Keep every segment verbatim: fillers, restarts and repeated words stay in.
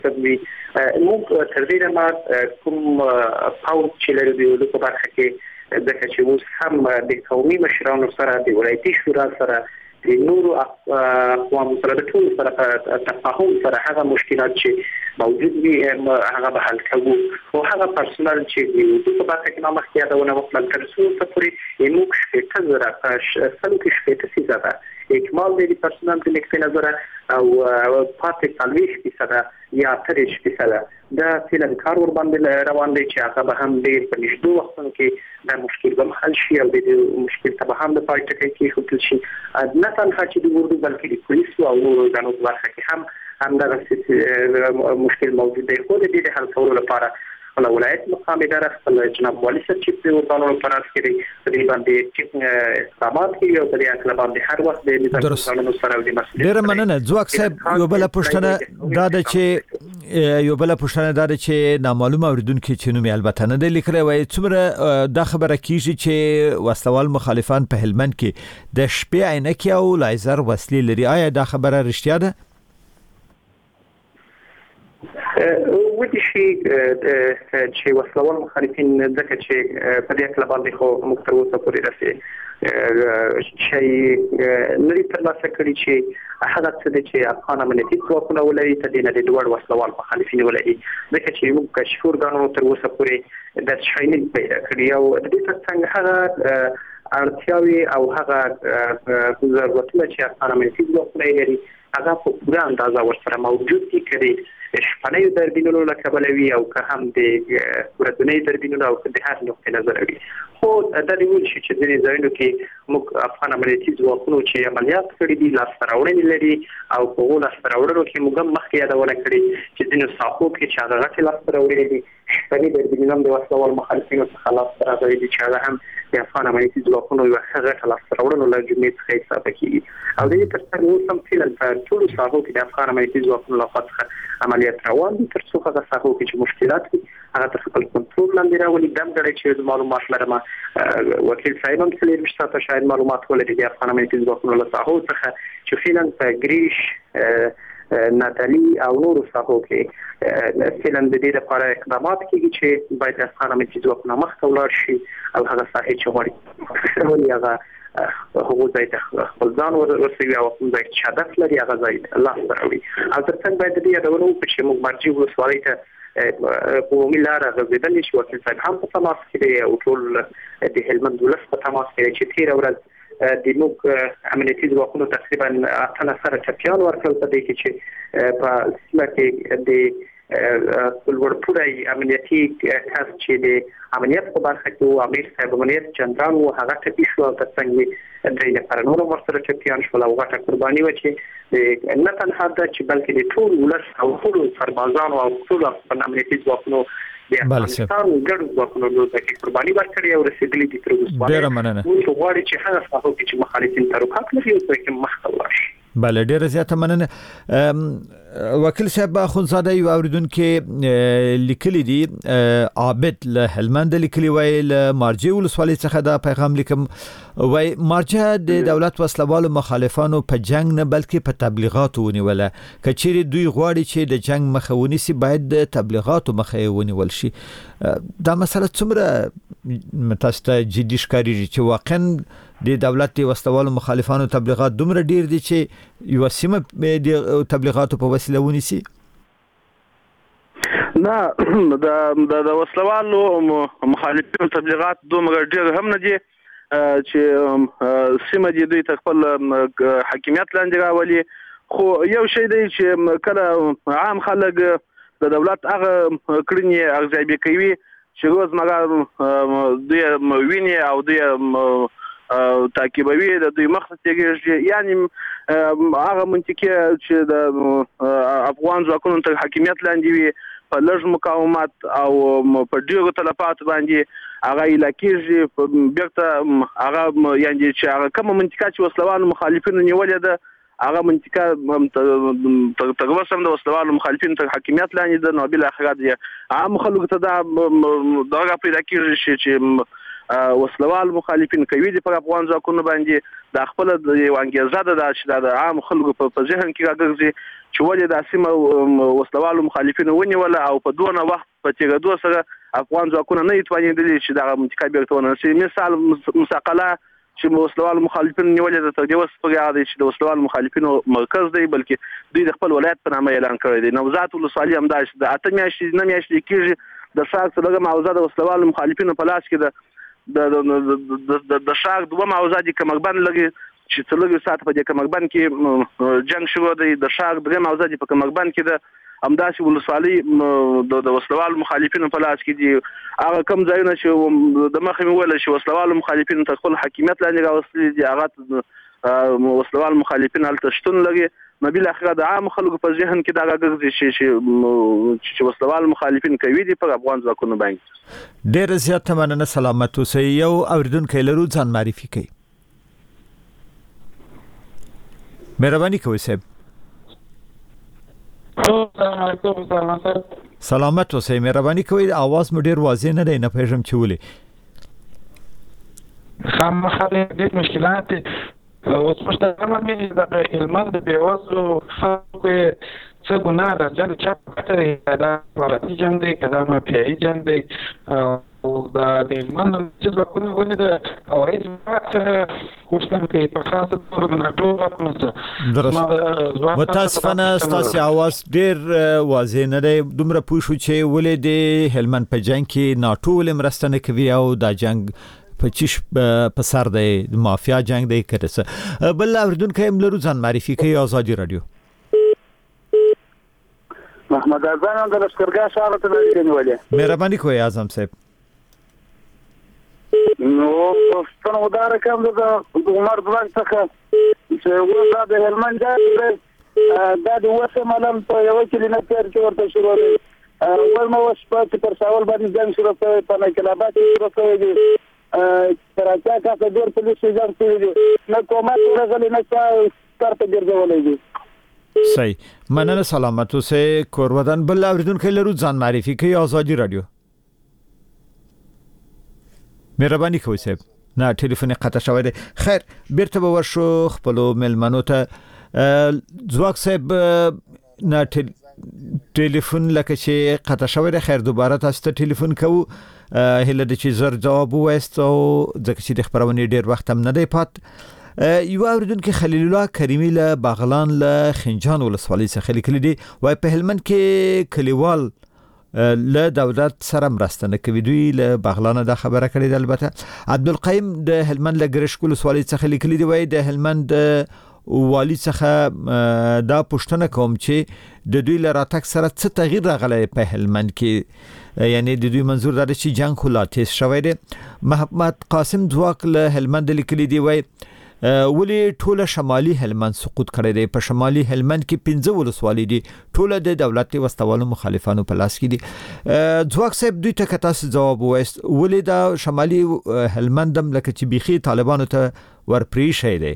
تدوي موږ تر دې نه ما کوم پاو چې لري د په برخه کې د کچوس هم د قومي مشرانو سره د ولایتي شورا سره د نورو اقوام سره د ټول سره تفاهم سره هغه مشکلات چې موجود وي هغه به حل کوو او هغه پرسونل چې د په برخه کې ما مخکې یادونه وکړه تر څو ته پورې موږ شپږ زره سلو کې شپږ فیصده اکمال دی پرسونل د نکته نظر او پاتې څلوېښت فیصده یا اتریش فیصده دا فعلا کار ور باندې روان دی چې هغه به هم ډېر په نږدې وختونو کې دا مشکل به حل شي او د مشکل ته به هم د پای ټکی کېښودل شي نه تنها چې د اردو بلکې د پولیسو او نورو ځانو په برخه کې هم همدغه مشکل موجود دی خو د دې د حل کولو لپاره خپل ولایت مقام اداره خپل جناب والي صاحب چې په ورته پراس کې په دې باندې اقدامات کوي او په دې اړه باندې هر وخت د نظام قانون سره د مسؤلیت ډېر مننه ځواک صاحب یو بل پوښتنه دا ده چې یو بل پوښتنه دا ده چې نامعلوم اوریدونکو چې نوم البته نه دی لیکلی وای څومره دا خبره کیږي چې وسلوال مخالفان په هلمند کې د شپې عینکې او لایزر وسلې لري آیا دا خبره رښتیا ده؟ ودي شي چې وسلوال مخالفین ځکه چې په دې اړه باندې خو موږ تر اوسه پورې رسې چې نری تر لاسه کړی چې هغه څه چې افغان امنیتي ځواکونه ولري ته د نه دوړ وسلوال مخالفین ولري ځکه چې موږ کشفور غانو تر اوسه پورې د شاینل پیدا کړی او د دې څنګه هغه اړتیاوي او هغه ضرورتونه چې افغان امنیتي ځواکونه لري هغه په پوره اندازه ورسره موجود دي کړي شپنۍ دربینونو لکه بلوي او که هم د ورځنۍ دربینونو او د هر نقطې نظر وي خو دا دی ویل شي چې د ځایونو کې موږ افغان امنیتي ځواکونو چې عملیات کړي دي لاسته راوړنې لري او په هغو لاسته راوړنو کې موږ هم مخکې یادونه کړې چې ځینو ساحو کې چې هغه غټې لاسته راوړنې دي شپنۍ دربینونه هم د وسلوال مخالفینو څخه لاسته راغلي دي چې هغه هم د افغان امنیتي ځواکونو یوه ښه غټه لاسته راوړنو له جملې څخه حسابه کېږي او د دې تر څنګ اوس هم فعلا په ټولو ساحو کې د افغان امنیتي ځواکونو لخوا څخه عملیات روان دي تر څو هغه ساحو کې چې مشکلات وي هغه تر خپل کنټرول لاندې راولي دم غړي چې معلومات لرم وکیل صاحب هم څلور مشتاته شاید معلومات ولري د افغان امنیتي ځواکونو له ساحو څخه چې فعلا په ګریش ناتالي او نورو ساحو کې فعلا د دې لپاره اقدامات کیږي چې باید افغان امنیتي ځواکونه مخته ولاړ شي او هغه ساحې چې غواړي هغه هغه ځای ته خپل ځان ورسوي او کوم ځای چې هدف لري هغه ځای الله سره وي او ترڅنګ باید دې یادونه وکړو چې موږ مرجع ولسوالۍ ته قومي لاره غځېدلې چې وکیل صاحب هم په تماس کې دی او ټول د هلمند ولس په تماس کې چې تېره ورځ د موږ امنیتي ځواکونو تقریبا اته نفره ټپیان ورکړل په دې کې چې په سیمه کې د ولورپورای امنیتي کس چې د امنیت په برخه کې امیر صاحب امنیت جنرال او هغه ټپي شو او ترڅنګ درې نفر نور ورسره ټپیان شول او غټه قرباني و چې نه تنها دا چې بلکې د ټول ولس او ټول سربازانو او ټول امنیتي ځواکونو د افغانستان ګډ ځواکونو د قرباني ورکړي او رسیدلي دي تر اوسه. ډېر مننه. موږ غواړو چې هغه څه چې مخالفین تروقات لري او چې مخته ورشي. بله ډیره زیاته مننه. وکیل صاحب اخونزاده یو اوریدونکو لیکلی دی عابد له هلمند لیکلی وای له مارجه ولسوالۍ څخه دا پیغام لیکم وای مارجه د دولت وسلوالو مخالفانو په جنگ نه بلکې په تبلیغاتو ونیوله کچېری دوی غواړي چې د جنگ مخه ونیسي باید د تبلیغاتو مخه ونیول شي. دا مسله څومره تاسو ته جدي ښکارېږي چې واقعا د دولت د وسلوالو مخالفانو تبلیغات دومره ډیر دي چې یو سیمه د تبلیغاتو په وسیله ونیسي؟ نه د د وسلوالو مخالفینو تبلیغات دومره ډیر هم نه دي چې سیمه دي دوی ته خپل حاکمیت لاندې راولي خو یو شی دی چې کله عام خلک د دولت هغه کړنې ارزیابي کوي چې روزمره دوی ویني او دوی تعقیبوي د دوی مخ ته کېږي یعنی هغه منطقي چې د افغان ځواکونو تر حاکمیت لاندې وي په لږ مقاومت او په ډیرو تلفات باندې هغه علاقې بیرته هغه یعنی چې هغه کومه منطقه چې وسلوالو مخالفینو نیولې ده هغه منطقه تر اوسه هم د وسلوالو مخالفینو تر حاکمیت لاندې ده نو بالاخره د عام خلکو ته دا دغه پیدا کېږي چې وسلوال مخالفین کوي د افغان ځواکونو باندې د خپل یو انګیزه ده چې د عام خلکو په ذهن کې راګرځي چې ولې د سیمه وسلوالو مخالفینو ونیول او په دونه وخت په تیګدو سره افغان ځواکونه نه توانېدل چې دغه منطقه بیرته ونیسي. مثال مساقله چې وسلوالو مخالفینو نیولې د تقدیر په هغه دی چې د وسلوالو مخالفینو مرکز دی، بلکې دوی د خپل ولایت په نامه اعلان کړی دی. نوزاد ولسوالي همداسې د اته میاشتې نه میاشتې کېږي د ښار څلورمه حوزه د وسلوالو مخالفینو په لاس کې ده. د ښار دومه حوزه د کمربند لګي چې څلور ساعت په دې کمربند کې جنگ شروع دی. د ښار درېیمه حوزه د په کمربند کې ده، همداسې ولسوالي د وسلوالو مخالفینو په لاس کې دي. هغه کم ځایونه چې د مخه مې ویل چې وسلوالو مخالفینو تر خپل حاکمیت لاندې راوستلي دي، هغه وسلوالو مخالفین هلته شتون لري. نو بالاخره د عام خلکو په ذهن کې دغه ګرځي چې وسلوالو مخالفین کوي دي پر افغان ځواکونو باندې. ډېره زیاته مننه، سلامت اوسئ. یو اورېدونکی لرو، ځان معرفي کړئ. مهرباني کوئ صاحب. سلامت اوسئ، مهرباني کوئ. आवाज مو ډیر واضح نه دی، نه پېژم چې ولې. خامخا ډېر مشکلات اوس مشترکه مې د هلمند د بیوزلو خلکو څه ګناه ده چې چا پټه دا ورته جنگ دی کدا ما پیای جنگ دی او دا د هلمند چې ځکه ونه ده او هیڅ کوښښ کوي په خاصه توګه نه ټول درست. متاسفانه ستاسو आवाज ډیر واضح نه دی. دومره پوه شو چې ولې د هلمند په جنگ کې ناټو ولې مرسته نه کوي او دا جنگ په چیش په سر دی، د مافیا جنگ دی کړه. بل اوردونکو هم لرو، ځان معرفي کوي. آزادي رادیو. محمد اعظم د لشکرګاه ښار ته راغلی. مهرباني کوئ اعظم صاحب. نو څنګه ودار کوم د عمر ځوان څخه چې ودا د هلمند دا د وسه ملم په یو کلینه تر کې ورته شروع دی. ورمه وسپا چې پر ساول باندې جنگ شروع کړي، په نکلابات شروع کړي، تراچا کا په ډېر پولیس ځان کړی، نه کومه ورغلی نه څه تر په ګرځولې دي. صحیح، مننه، سلامت اوسئ. کورودان بل اوریدونکو لرو، ځان معرفي کوي. آزادي رادیو. مهرباني کوئ صاحب. نه ټلیفون قطع شوی دی. خیر، بیرته به ورشو خپل ملمنو ته. ځواک صاحب نه ټلیفون لکه چې قطع شوی دی. خیر، دوباره تاسو ته ټلیفون کوو. هله د چې زر جواب وایست او ځکه چې د خبرونې ډیر وخت هم نه دی پات. یو اوریدونکو خلیل الله کریمی له باغلان له خنجان ولسوالۍ څخه لیکلي دي، وای په هلمند کې کلیوال له دولت سره مرسته نه کوي. دوی له باغلان د خبره کړې ده. البته عبدالقیم د هلمند له ګرشک ولسوالۍ څخه لیکلي دي، وای د هلمند والی څخه دا پوښتنه کوم چې د دوی له راتګ سره څه تغییر راغلی په هلمند کې، یعنی د دوی منظور دا چې جنگ خلا تیز شوی دی. محمد قاسم ځواک له هلمند لیکلي دی، وای ولې ټوله شمالي هلمند سقوط کړی دی. په شمالي هلمند کې پنځه ولسوالۍ دي، ټوله د دولت وسوالو مخالفانو په لاس کې دي. ځواک صاحب دوی ته تاسو جواب وایست، ولې دا شمالي هلمند هم لکه چې بيخي طالبانو ته ورپری شي دی.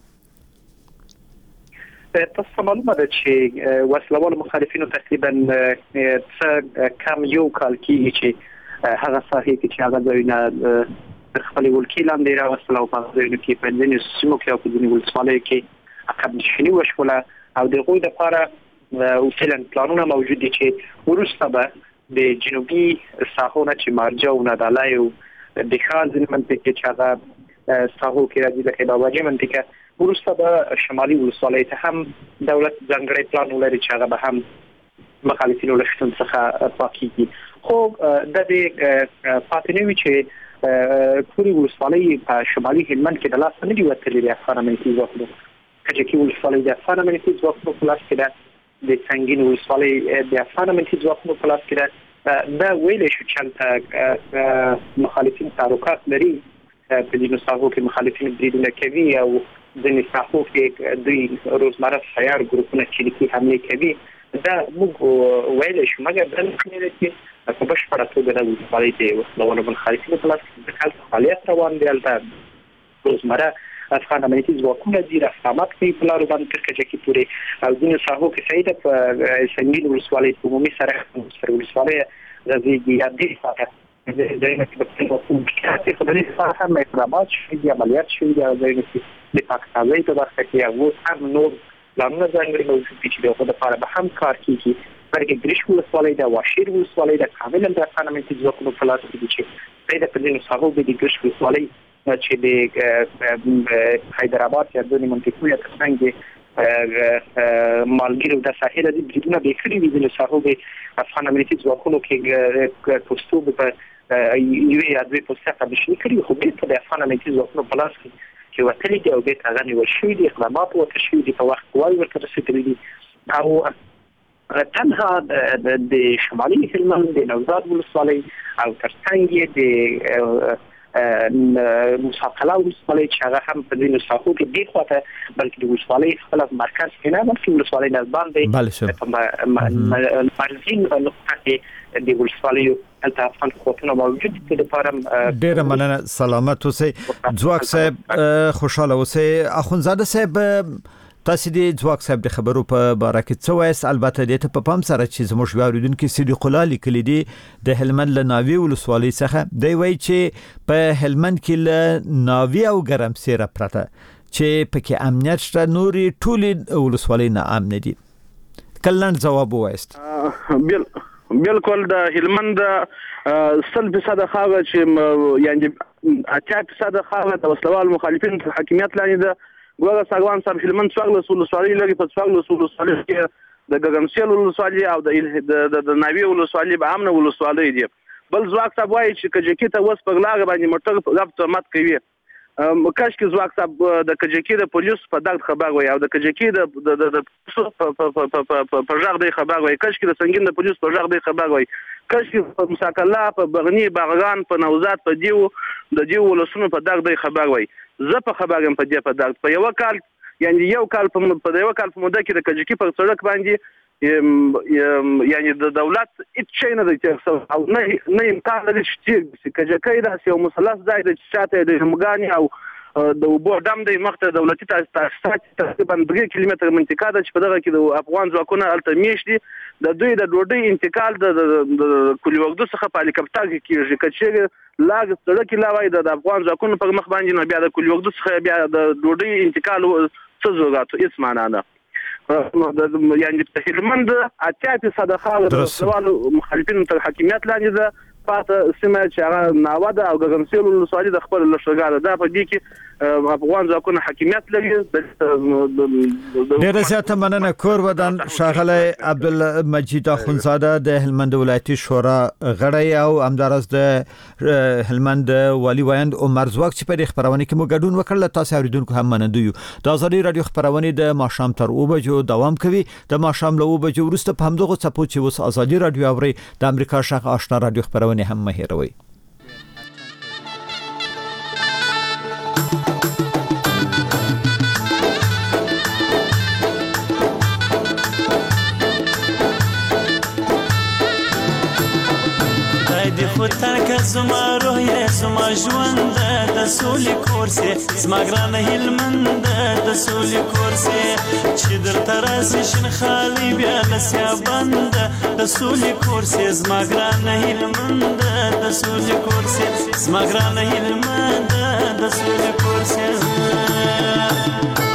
تاسو معلومه ده چې وسلوال مخالفینو تقریبا څه کم یو کال کې چې هغه صحیح کې چې هغه ځایونه خپل ولکې لاندې راوستل او په ځینو کې په ځینو سیمو کې او په ځینو ولسوالۍ کې عقب نشیني وشوله او د غوی لپاره اوسلن پلانونه موجود دي چې ورسته به د جنوبي ساحونه چې مارجه او نادالای او د خال ځینې منطقې چې هغه ساحو کې راځي د خیبر منطقه ورسته به شمالي ولسوالۍ ته هم دولت ځانګړی پلان ولري چې هغه به هم مخالفینو له شتون څخه پاکيږي. خو د دې فاطمه چې پوری ولسوالۍ په شمالي هلمند کې د لاس نه دی وتلې د افغان امنیتي ځواکونو، چې ولسوالۍ د افغان امنیتي ځواکونو په لاس کې ده، د څنګهین ولسوالۍ د افغان امنیتي ځواکونو په لاس کې ده. دا ویل شو چې مخالفین تعلقات لري په دې مساحو کې مخالفین بریدونه کوي او ځینې ساحو کې دوی روزمره سیار ګروپونه چې لیکي حمله کوي. دا موږ ویل شو مګر د نړۍ کې په بشپړه توګه د ولسوالۍ د وسلوالو مخالفینو په لاس کې د کال فعالیت روان دی. البته روزمره افغان امنیتي ځواکونه دي رسامات کوي په لارو باندې تر کچه کې پورې او ځینې ساحو کې سیده په څنګهین ولسوالۍ په عمومي سره سره ولسوالۍ غزيږي یا دې ساحه دایمه چې په کوم کې خبرې سره هم اقدامات شوي دي، عملیات شوي دي. دایمه چې د پاکستان په برخه کې او هم نور پلانونه ځانګړي موجود دي چې د هغو لپاره به هم کار کیږي. برګ ګریش ولسوالۍ د واشیر ولسوالۍ د کاملا د افغانمنتي ځواکونو په لاس کې دي چې د پردینو ساحو د ګریش ولسوالۍ چې د حیدرآباد یا د منطقو یا څنګه مالګیرو د ساحل د بریدونه به کړی وي د ساحو د افغانمنتي ځواکونو کې پوسټو په یوې یا دوی پوسټه به شي کړی خو به د افغانمنتي ځواکونو په لاس کې چې وتلي دی او به هغه نیول شوي دي اقدامات ورته شوي دي په وخت وای ورته رسېدلي دي او تنها د شمالي هلمند د نوزاد ولسوالۍ او ترڅنګ د مساقله ولسوالۍ چې هغه هم په دې ساحو کې دی خواته بلکې د ولسوالۍ خپل مرکز کې نه بلکې ولسوالۍ نه باندې په مرزین نقطه کې د ولسوالۍ البته افغان قوتونه موجود دي د پارم ډېر مننه سلامت اوسئ ځواک صاحب خوشاله اوسئ اخونزاده صاحب تاسو د ځواک صاحب د خبرو په باره کې څه وایي البته د ته په پام سره چې زموږ واردونکو صدیق الله لیکلي دي د هلمند له ناوی ولسوالۍ څخه دی وایي چې په هلمند کې له ناوی او ګرمسیره پرته چې پکې امنیت شته نوري ټولې ولسوالۍ نه امن دي کلن جواب وایست بل بالکل د هلمند سل فیصد خاغه چې یعنی اته فیصد خاغه د وسلوال مخالفین په حاکمیت لاندې ده ګوره ساګوان صاحب هلمند څوارلس ولسوالۍ لري په څوارلس ولسوالۍ کې د ګګمسیل ولسوالۍ او د د ناوی ولسوالۍ به امن ولسوالۍ دي بل ځواک صاحب وایي چې کجکی ته وس په لار باندې موټر رابطه مات کوي کاش کې ځواک صاحب د کجکی د پولیس په دغه خبر وایي او د کجکی د د د په ژغ د خبر وایي کاش کې د سنگین د پولیس په ژغ د خبر وایي کاش کې په مساکله په بغنی باغان په نوزاد په دیو د دیو ولسونو په دغه د خبر وایي زه په خبرم په دې په دغه په یو کال یعنی یو کال په یو کال په موده کې د کجکی په سړک باندې یعنی د دولت هیڅ شي نه دی چې او نه نه امکان لري چې کجکی داسې یو مثلث ځای د چاته د همګانی او د وبو دم د مخته دولتي تاسیسات تقریبا درې کیلومتر منطقه ده چې په دغه کې د افغان ځواکونو الته میش دي د دوی د ډوډۍ انتقال د کلی وګړو څخه په هلیکاپټر کې کیږي کچې لاګ سړک علاوه د افغان ځواکونو په مخ باندې نه بیا د کلی وګړو څخه بیا د ډوډۍ انتقال څه زوګاتو هیڅ معنا نه یعنی په هلمند اته فیصد خاله د سوال مخالفین تر حاکمیت لاندې ده پاته سیمه چې هغه ناوده او ګګمسیل ولسوالۍ د خپل لښکرګاه ده په دې کې افغان ځواکونه حاکمیت لري ډېر زیاته مننه کور ودان شاغله عبدالمجید اخونزاده د هلمند ولایتي شورا غړی او همدارس د هلمند والی وایند عمر ځواک چې په خبرونه کې مو ګډون وکړل تاسو اوریدونکو هم منندوی د ازادي رادیو خبرونه د ماښام تر او بجو دوام کوي د ماښام له او بجو وروسته په همدغه صفو چې وس ازادي رادیو اوري د امریکا شاخ آشنا رادیو خبرونه هم مهیروي ترک زما روح یې زما ژوند د سولې کورسې زما ګرانه هلمند د سولې کورسې چې درته راسي شین خالي بیا لسیا بند د سولې کورسې زما ګرانه هلمند د سولې کورسې زما ګرانه هلمند د سولې کورسې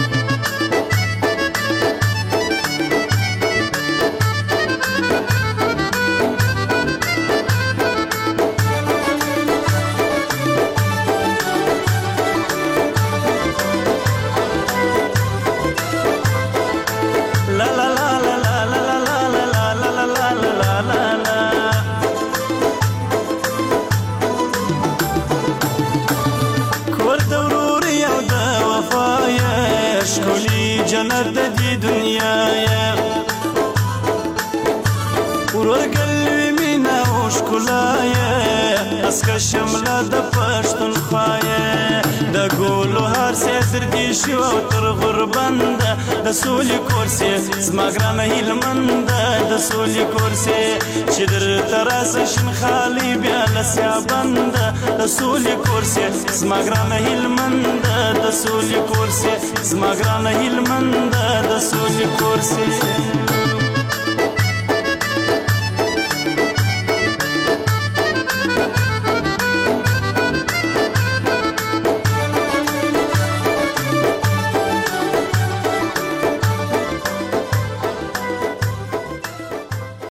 جنت دی دنیا یا ورګل مینا او شکلا یا اسکه شمله د پښتون خوایا د ګولو هر سر دی شو تر غربند د سولې کورسې زما ګرانه هلمند د سولې کورسې چې در تراس شین خالي بیا لسیا بند د سولې کورسې زما ګرانه هلمند د سولې کورسې زما ګرانه هلمند د سولې کورسې